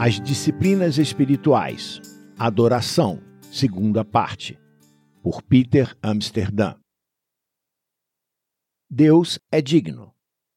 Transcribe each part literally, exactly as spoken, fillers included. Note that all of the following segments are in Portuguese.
As disciplinas espirituais. Adoração, segunda parte. Por Peter Amsterdam. Deus é digno.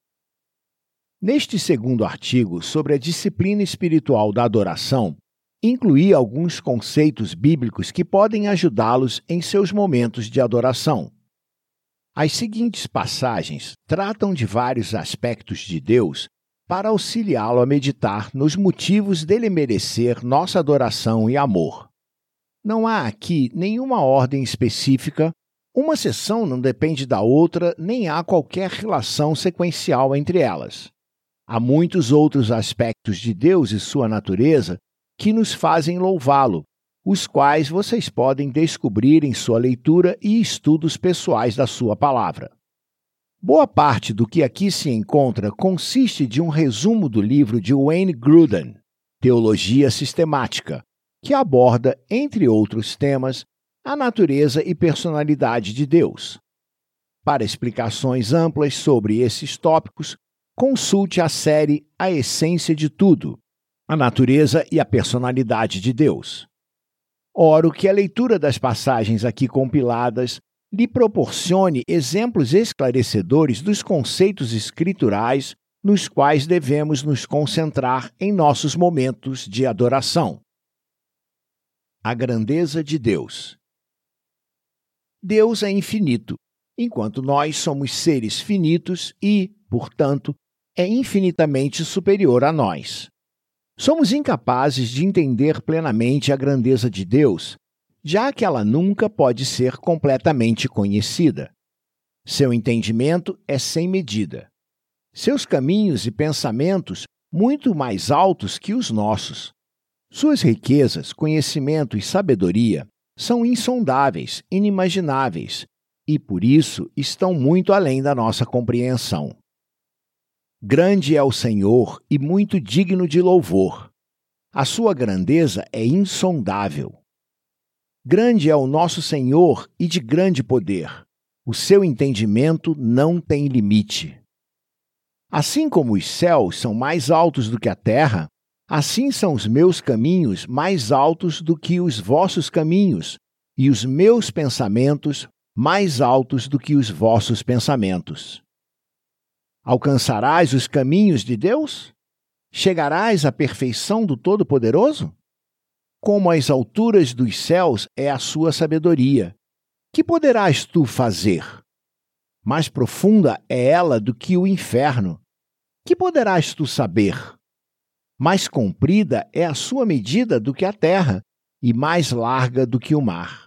Neste segundo artigo sobre a disciplina espiritual da adoração, incluí alguns conceitos bíblicos que podem ajudá-los em seus momentos de adoração. As seguintes passagens tratam de vários aspectos de Deus para auxiliá-lo a meditar nos motivos dele merecer nossa adoração e amor. Não há aqui nenhuma ordem específica, uma sessão não depende da outra, nem há qualquer relação sequencial entre elas. Há muitos outros aspectos de Deus e sua natureza que nos fazem louvá-lo, os quais vocês podem descobrir em sua leitura e estudos pessoais da sua palavra. Boa parte do que aqui se encontra consiste de um resumo do livro de Wayne Grudem, Teologia Sistemática, que aborda, entre outros temas, a natureza e personalidade de Deus. Para explicações amplas sobre esses tópicos, consulte a série A Essência de Tudo, a natureza e a personalidade de Deus. Oro que a leitura das passagens aqui compiladas lhe proporcione exemplos esclarecedores dos conceitos escriturais nos quais devemos nos concentrar em nossos momentos de adoração. A grandeza de Deus. Deus é infinito, enquanto nós somos seres finitos e, portanto, é infinitamente superior a nós. Somos incapazes de entender plenamente a grandeza de Deus, já que ela nunca pode ser completamente conhecida. Seu entendimento é sem medida. Seus caminhos e pensamentos muito mais altos que os nossos. Suas riquezas, conhecimento e sabedoria são insondáveis, inimagináveis, e por isso estão muito além da nossa compreensão. Grande é o Senhor e muito digno de louvor. A sua grandeza é insondável. Grande é o nosso Senhor e de grande poder. O seu entendimento não tem limite. Assim como os céus são mais altos do que a terra, assim são os meus caminhos mais altos do que os vossos caminhos, e os meus pensamentos mais altos do que os vossos pensamentos. Alcançarás os caminhos de Deus? Chegarás à perfeição do Todo-Poderoso? Como as alturas dos céus é a sua sabedoria. Que poderás tu fazer? Mais profunda é ela do que o inferno. Que poderás tu saber? Mais comprida é a sua medida do que a terra, e mais larga do que o mar.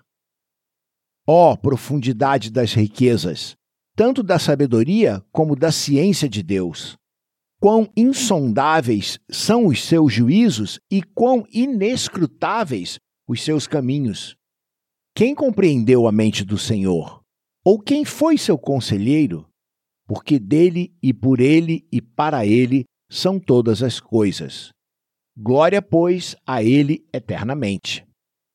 Ó profundidade das riquezas, tanto da sabedoria como da ciência de Deus! Quão insondáveis são os seus juízos e quão inescrutáveis os seus caminhos! Quem compreendeu a mente do Senhor? Ou quem foi seu conselheiro? Porque dele e por ele e para ele são todas as coisas. Glória, pois, a ele eternamente.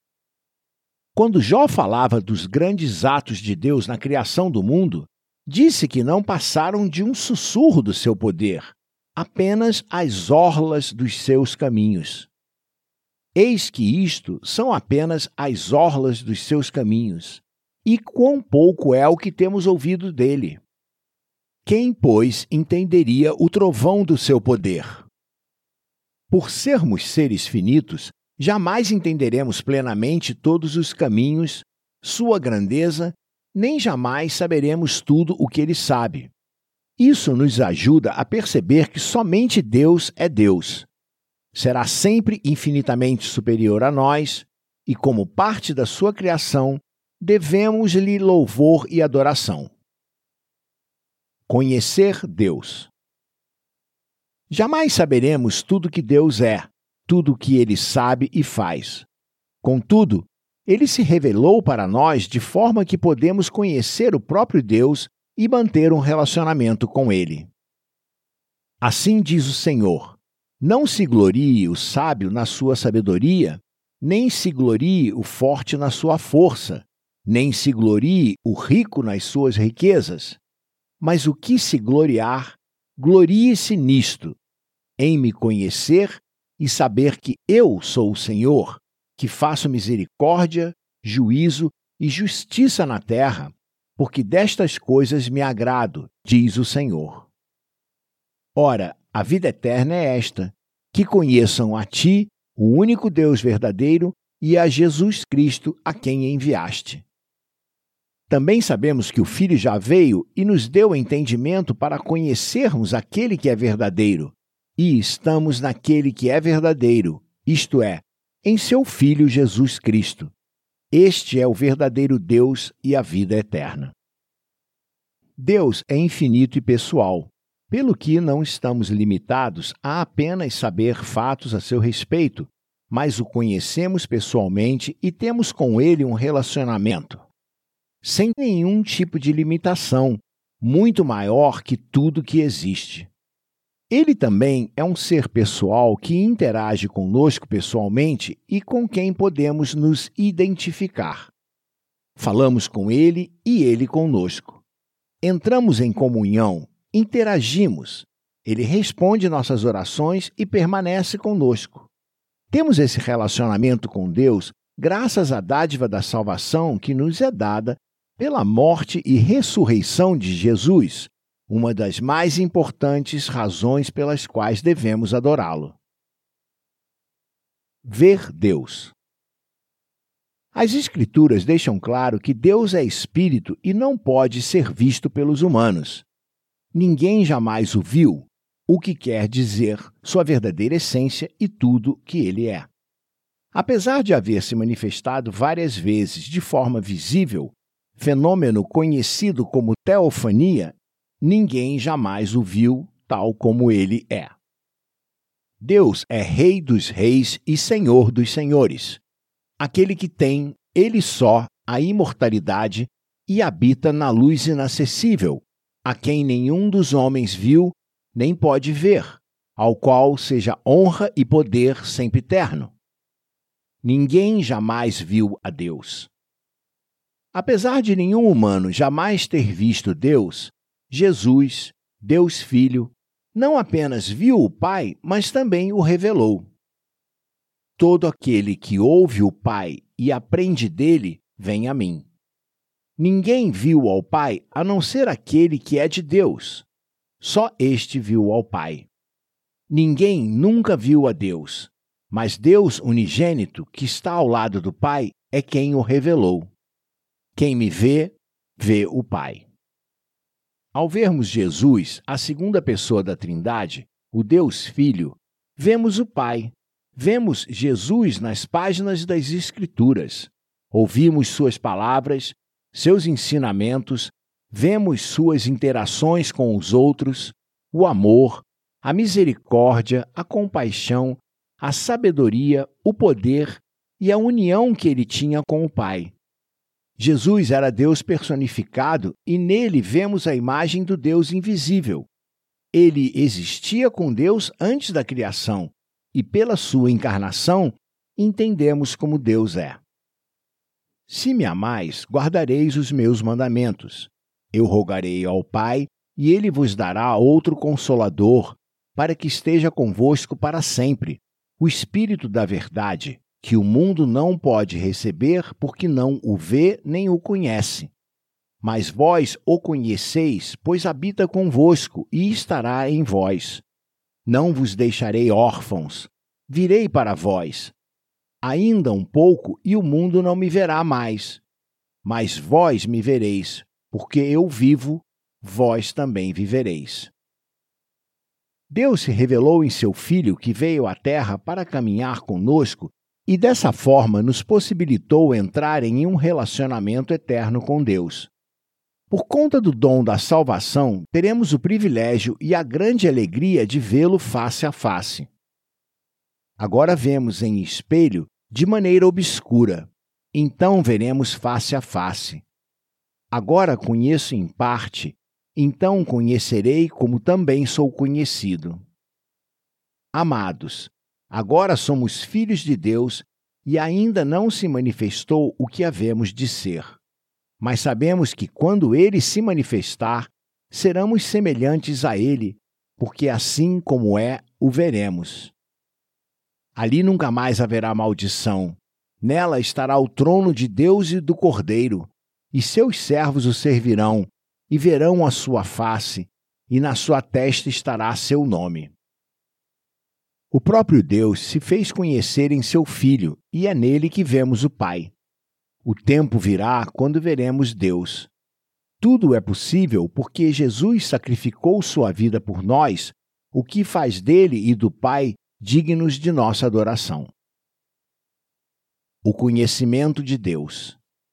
Quando Jó falava dos grandes atos de Deus na criação do mundo, disse que não passaram de um sussurro do seu poder, apenas as orlas dos seus caminhos. Eis que isto são apenas as orlas dos seus caminhos, e quão pouco é o que temos ouvido dele. Quem, pois, entenderia o trovão do seu poder? Por sermos seres finitos, jamais entenderemos plenamente todos os caminhos, sua grandeza, nem jamais saberemos tudo o que ele sabe. Isso nos ajuda a perceber que somente Deus é Deus. Será sempre infinitamente superior a nós e, como parte da sua criação, devemos-lhe louvor e adoração. Conhecer Deus. Jamais saberemos tudo que Deus é, tudo o que ele sabe e faz. Contudo, ele se revelou para nós de forma que podemos conhecer o próprio Deus e manter um relacionamento com ele. Assim diz o Senhor: não se glorie o sábio na sua sabedoria, nem se glorie o forte na sua força, nem se glorie o rico nas suas riquezas. Mas o que se gloriar, glorie-se nisto, em me conhecer e saber que eu sou o Senhor, que faço misericórdia, juízo e justiça na terra, porque destas coisas me agrado, diz o Senhor. Ora, a vida eterna é esta, que conheçam a ti, o único Deus verdadeiro, e a Jesus Cristo, a quem enviaste. Também sabemos que o Filho já veio e nos deu entendimento para conhecermos aquele que é verdadeiro, e estamos naquele que é verdadeiro, isto é, em seu Filho Jesus Cristo. Este é o verdadeiro Deus e a vida eterna. Deus é infinito e pessoal, pelo que não estamos limitados a apenas saber fatos a seu respeito, mas o conhecemos pessoalmente e temos com ele um relacionamento, sem nenhum tipo de limitação, muito maior que tudo que existe. Ele também é um ser pessoal que interage conosco pessoalmente e com quem podemos nos identificar. Falamos com ele e ele conosco. Entramos em comunhão, interagimos. Ele responde nossas orações e permanece conosco. Temos esse relacionamento com Deus graças à dádiva da salvação que nos é dada pela morte e ressurreição de Jesus, uma das mais importantes razões pelas quais devemos adorá-lo. Ver Deus. As Escrituras deixam claro que Deus é espírito e não pode ser visto pelos humanos. Ninguém jamais o viu, o que quer dizer sua verdadeira essência e tudo que ele é. Apesar de haver se manifestado várias vezes de forma visível, fenômeno conhecido como teofania, ninguém jamais o viu tal como ele é. Deus é Rei dos reis e Senhor dos senhores, aquele que tem, ele só, a imortalidade e habita na luz inacessível, a quem nenhum dos homens viu nem pode ver, ao qual seja honra e poder sempre eterno. Ninguém jamais viu a Deus. Apesar de nenhum humano jamais ter visto Deus, Jesus, Deus Filho, não apenas viu o Pai, mas também o revelou. Todo aquele que ouve o Pai e aprende dele, vem a mim. Ninguém viu ao Pai a não ser aquele que é de Deus. Só este viu ao Pai. Ninguém nunca viu a Deus, mas Deus unigênito, que está ao lado do Pai, é quem o revelou. Quem me vê, vê o Pai. Ao vermos Jesus, a segunda pessoa da Trindade, o Deus Filho, vemos o Pai. Vemos Jesus nas páginas das Escrituras. Ouvimos suas palavras, seus ensinamentos, vemos suas interações com os outros, o amor, a misericórdia, a compaixão, a sabedoria, o poder e a união que ele tinha com o Pai. Jesus era Deus personificado e nele vemos a imagem do Deus invisível. Ele existia com Deus antes da criação e, pela sua encarnação, entendemos como Deus é. Se me amais, guardareis os meus mandamentos. Eu rogarei ao Pai, e ele vos dará outro Consolador, para que esteja convosco para sempre, o Espírito da Verdade, que o mundo não pode receber porque não o vê nem o conhece. Mas vós o conheceis, pois habita convosco e estará em vós. Não vos deixarei órfãos, virei para vós. Ainda um pouco e o mundo não me verá mais. Mas vós me vereis, porque eu vivo, vós também vivereis. Deus se revelou em seu Filho que veio à Terra para caminhar conosco e dessa forma nos possibilitou entrar em um relacionamento eterno com Deus. Por conta do dom da salvação, teremos o privilégio e a grande alegria de vê-lo face a face. Agora vemos em espelho de maneira obscura, então veremos face a face. Agora conheço em parte, então conhecerei como também sou conhecido. Amados, agora somos filhos de Deus e ainda não se manifestou o que havemos de ser. Mas sabemos que quando ele se manifestar, seremos semelhantes a ele, porque assim como é, o veremos. Ali nunca mais haverá maldição. Nela estará o trono de Deus e do Cordeiro, e seus servos o servirão, e verão a sua face, e na sua testa estará seu nome. O próprio Deus se fez conhecer em seu Filho, e é nele que vemos o Pai. O tempo virá quando veremos Deus. Tudo é possível porque Jesus sacrificou sua vida por nós, o que faz dele e do Pai dignos de nossa adoração. O conhecimento de Deus.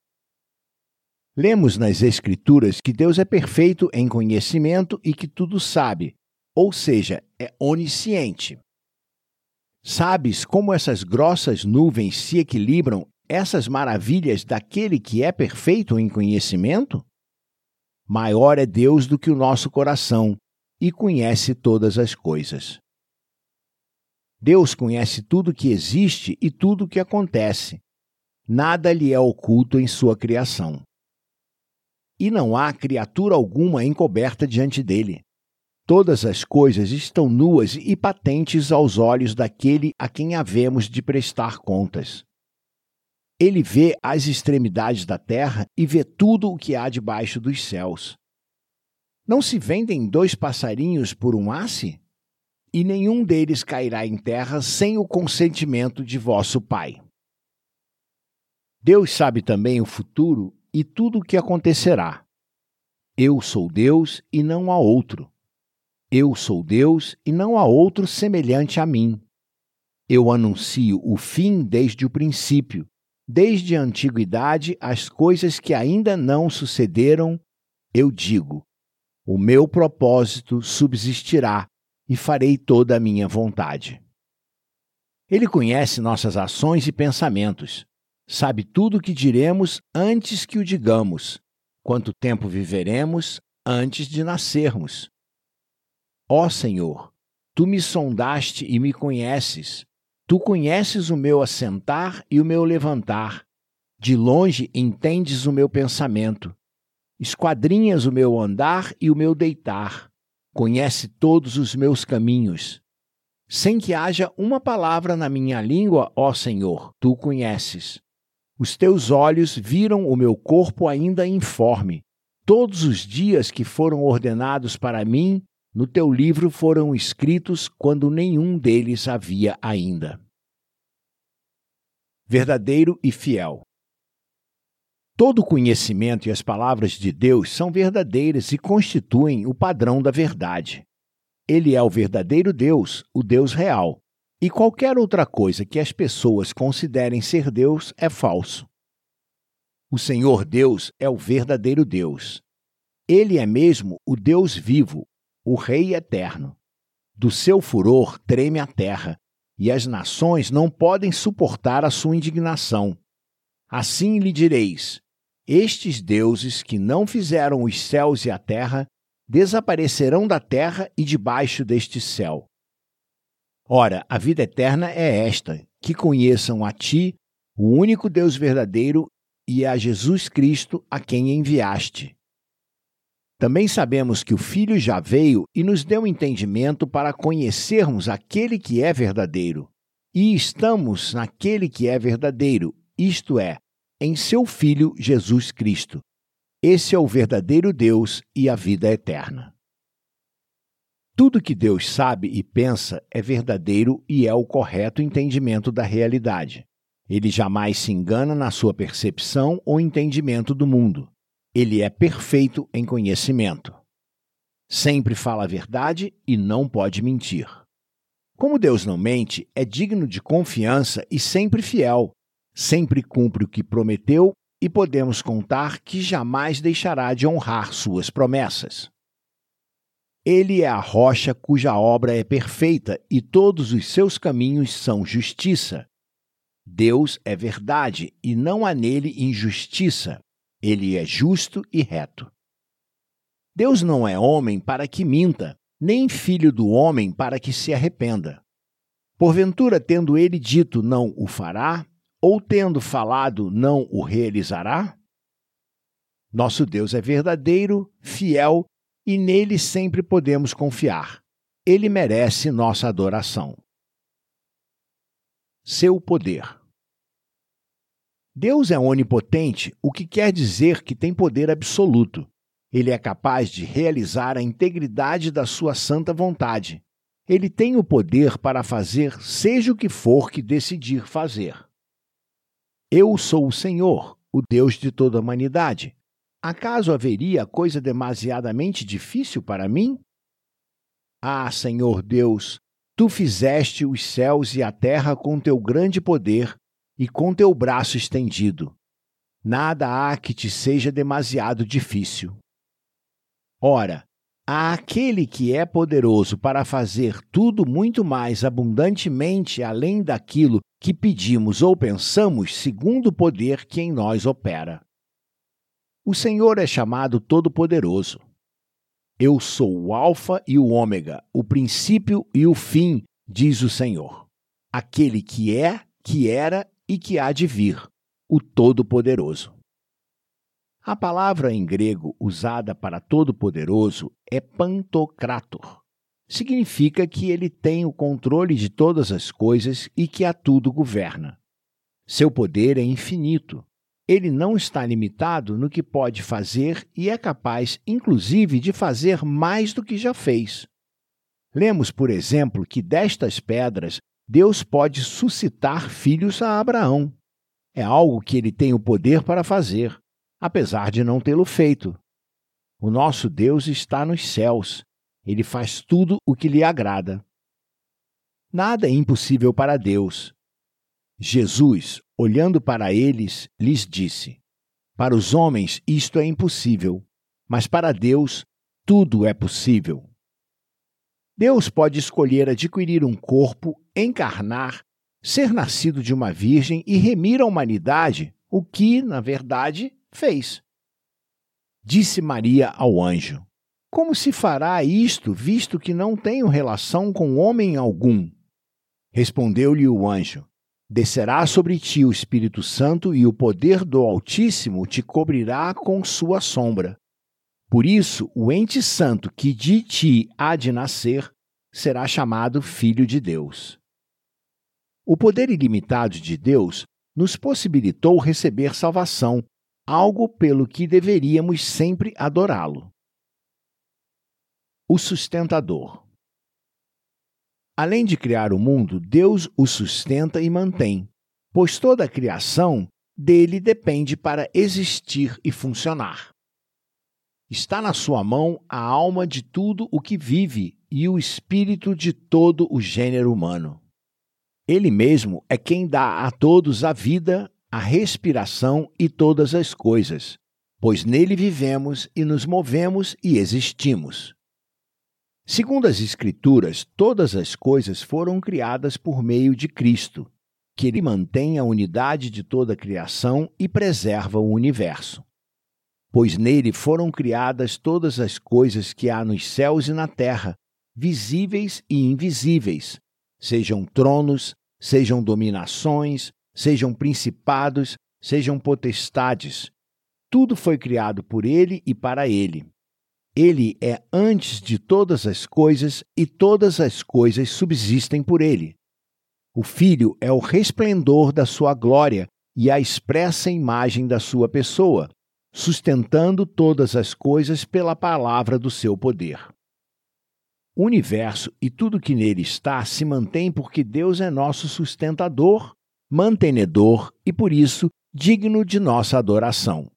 Lemos nas Escrituras que Deus é perfeito em conhecimento e que tudo sabe, ou seja, é onisciente. Sabes como essas grossas nuvens se equilibram, essas maravilhas daquele que é perfeito em conhecimento? Maior é Deus do que o nosso coração e conhece todas as coisas. Deus conhece tudo que existe e tudo que acontece. Nada lhe é oculto em sua criação. E não há criatura alguma encoberta diante dele. Todas as coisas estão nuas e patentes aos olhos daquele a quem havemos de prestar contas. Ele vê as extremidades da terra e vê tudo o que há debaixo dos céus. Não se vendem dois passarinhos por um asse? E nenhum deles cairá em terra sem o consentimento de vosso Pai. Deus sabe também o futuro e tudo o que acontecerá. Eu sou Deus e não há outro. Eu sou Deus e não há outro semelhante a mim. Eu anuncio o fim desde o princípio, desde a antiguidade as coisas que ainda não sucederam, eu digo, o meu propósito subsistirá e farei toda a minha vontade. Ele conhece nossas ações e pensamentos, sabe tudo o que diremos antes que o digamos, quanto tempo viveremos antes de nascermos. Ó Senhor, Tu me sondaste e me conheces. Tu conheces o meu assentar e o meu levantar. De longe entendes o meu pensamento. Esquadrinhas o meu andar e o meu deitar. Conhece todos os meus caminhos. Sem que haja uma palavra na minha língua, ó Senhor, Tu conheces. Os Teus olhos viram o meu corpo ainda informe. Todos os dias que foram ordenados para mim, no Teu livro foram escritos quando nenhum deles havia ainda. Verdadeiro e fiel. Todo conhecimento e as palavras de Deus são verdadeiras e constituem o padrão da verdade. Ele é o verdadeiro Deus, o Deus real, e qualquer outra coisa que as pessoas considerem ser Deus é falso. O Senhor Deus é o verdadeiro Deus. Ele é mesmo o Deus vivo, o Rei eterno. Do seu furor treme a terra, e as nações não podem suportar a sua indignação. Assim lhe direis: estes deuses que não fizeram os céus e a terra, desaparecerão da terra e debaixo deste céu. Ora, a vida eterna é esta, que conheçam a Ti, o único Deus verdadeiro, e a Jesus Cristo, a quem enviaste. Também sabemos que o Filho já veio e nos deu entendimento para conhecermos aquele que é verdadeiro. E estamos naquele que é verdadeiro, isto é, em seu Filho Jesus Cristo. Esse é o verdadeiro Deus e a vida eterna. Tudo que Deus sabe e pensa é verdadeiro e é o correto entendimento da realidade. Ele jamais se engana na sua percepção ou entendimento do mundo. Ele é perfeito em conhecimento. Sempre fala a verdade e não pode mentir. Como Deus não mente, é digno de confiança e sempre fiel. Sempre cumpre o que prometeu e podemos contar que jamais deixará de honrar suas promessas. Ele é a rocha cuja obra é perfeita e todos os seus caminhos são justiça. Deus é verdade e não há nele injustiça. Ele é justo e reto. Deus não é homem para que minta, nem filho do homem para que se arrependa. Porventura, tendo ele dito não o fará, ou tendo falado não o realizará? Nosso Deus é verdadeiro, fiel, e nele sempre podemos confiar. Ele merece nossa adoração. seu poder. Deus é onipotente, o que quer dizer que tem poder absoluto. Ele é capaz de realizar a integridade da sua santa vontade. Ele tem o poder para fazer seja o que for que decidir fazer. Eu sou o Senhor, o Deus de toda a humanidade. Acaso haveria coisa demasiadamente difícil para mim? Ah, Senhor Deus, tu fizeste os céus e a terra com teu grande poder e com teu braço estendido. Nada há que te seja demasiado difícil. Ora, há aquele que é poderoso para fazer tudo muito mais abundantemente além daquilo que pedimos ou pensamos, segundo o poder que em nós opera. O Senhor é chamado Todo-Poderoso. Eu sou o Alfa e o Ômega, o princípio e o fim, diz o Senhor, aquele que é, que era e que há de vir, o Todo-Poderoso. A palavra em grego usada para Todo-Poderoso é Pantocrator. Significa que ele tem o controle de todas as coisas e que a tudo governa. Seu poder é infinito. Ele não está limitado no que pode fazer e é capaz, inclusive, de fazer mais do que já fez. Lemos, por exemplo, que destas pedras Deus pode suscitar filhos a Abraão. É algo que ele tem o poder para fazer, apesar de não tê-lo feito. O nosso Deus está nos céus. Ele faz tudo o que lhe agrada. Nada é impossível para Deus. Jesus, olhando para eles, lhes disse: para os homens isto é impossível, mas para Deus tudo é possível. Deus pode escolher adquirir um corpo, encarnar, ser nascido de uma virgem e remir a humanidade, o que, na verdade, fez. Disse Maria ao anjo: como se fará isto, visto que não tenho relação com homem algum? Respondeu-lhe o anjo: descerá sobre ti o Espírito Santo e o poder do Altíssimo te cobrirá com sua sombra. Por isso, o ente santo que de ti há de nascer será chamado Filho de Deus. O poder ilimitado de Deus nos possibilitou receber salvação, algo pelo que deveríamos sempre adorá-lo. O sustentador. Além de criar o mundo, Deus o sustenta e mantém, pois toda a criação dele depende para existir e funcionar. Está na sua mão a alma de tudo o que vive e o espírito de todo o gênero humano. Ele mesmo é quem dá a todos a vida, a respiração e todas as coisas, pois nele vivemos e nos movemos e existimos. Segundo as Escrituras, todas as coisas foram criadas por meio de Cristo, que ele mantém a unidade de toda a criação e preserva o universo. Pois nele foram criadas todas as coisas que há nos céus e na terra, visíveis e invisíveis, sejam tronos, sejam dominações, sejam principados, sejam potestades. Tudo foi criado por ele e para ele. Ele é antes de todas as coisas e todas as coisas subsistem por ele. O Filho é o resplendor da sua glória e a expressa imagem da sua pessoa, sustentando todas as coisas pela palavra do seu poder. O universo e tudo que nele está se mantém porque Deus é nosso sustentador, mantenedor e, por isso, digno de nossa adoração.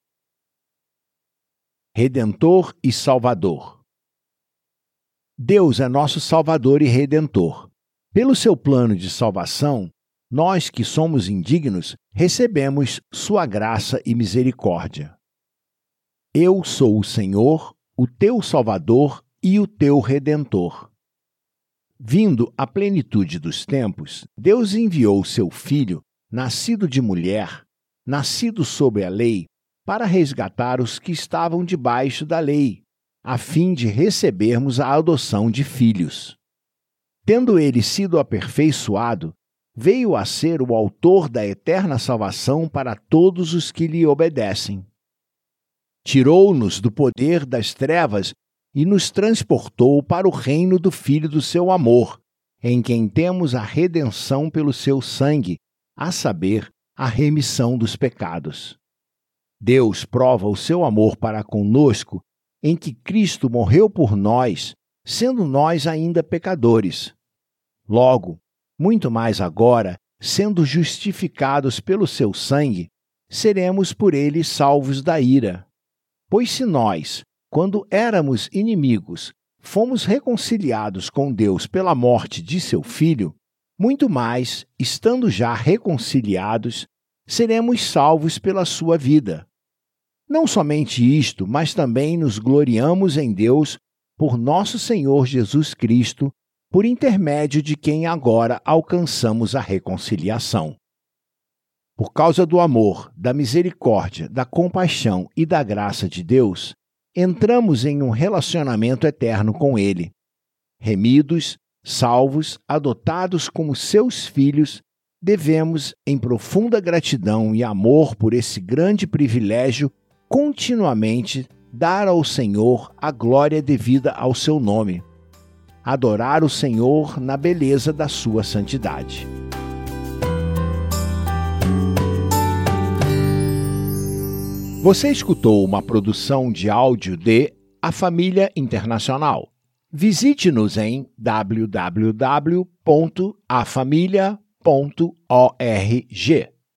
Redentor e Salvador. Deus é nosso Salvador e Redentor. Pelo seu plano de salvação, nós que somos indignos recebemos sua graça e misericórdia. Eu sou o Senhor, o teu Salvador e o teu Redentor. Vindo à plenitude dos tempos, Deus enviou seu Filho, nascido de mulher, nascido sob a lei, para resgatar os que estavam debaixo da lei, a fim de recebermos a adoção de filhos. Tendo ele sido aperfeiçoado, veio a ser o autor da eterna salvação para todos os que lhe obedecem. Tirou-nos do poder das trevas e nos transportou para o reino do Filho do seu amor, em quem temos a redenção pelo seu sangue, a saber, a remissão dos pecados. Deus prova o seu amor para conosco em que Cristo morreu por nós, sendo nós ainda pecadores. Logo, muito mais agora, sendo justificados pelo seu sangue, seremos por ele salvos da ira. Pois se nós, quando éramos inimigos, fomos reconciliados com Deus pela morte de seu Filho, muito mais, estando já reconciliados, seremos salvos pela sua vida. Não somente isto, mas também nos gloriamos em Deus por nosso Senhor Jesus Cristo, por intermédio de quem agora alcançamos a reconciliação. Por causa do amor, da misericórdia, da compaixão e da graça de Deus, entramos em um relacionamento eterno com Ele. Remidos, salvos, adotados como seus filhos, devemos, em profunda gratidão e amor por esse grande privilégio, continuamente dar ao Senhor a glória devida ao seu nome. Adorar o Senhor na beleza da sua santidade. Você escutou uma produção de áudio de A Família Internacional. Visite-nos em w w w ponto a família ponto org.